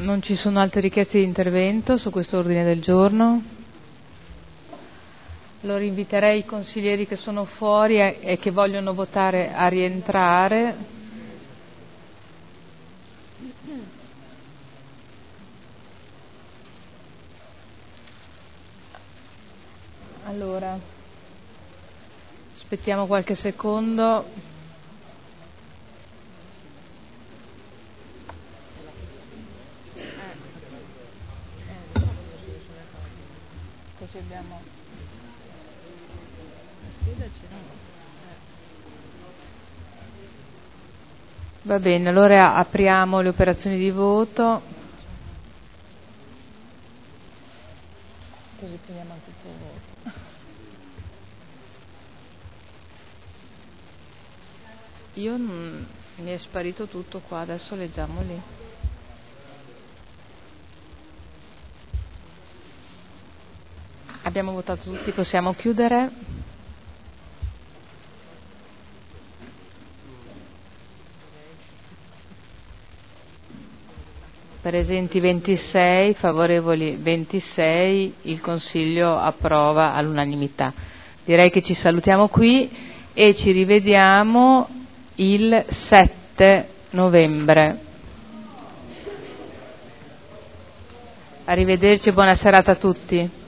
Non ci sono altre richieste di intervento su questo ordine del giorno. Allora inviterei i consiglieri che sono fuori e che vogliono votare a rientrare. Allora, aspettiamo qualche secondo. Così abbiamo la scheda, Va bene, allora apriamo le operazioni di voto. Così prendiamo anche il tuo voto. Mi è sparito tutto qua, adesso leggiamo lì. Abbiamo votato tutti, possiamo chiudere? Presenti 26, favorevoli 26, il Consiglio approva all'unanimità. Direi che ci salutiamo qui e ci rivediamo il 7 novembre. Arrivederci e buona serata a tutti.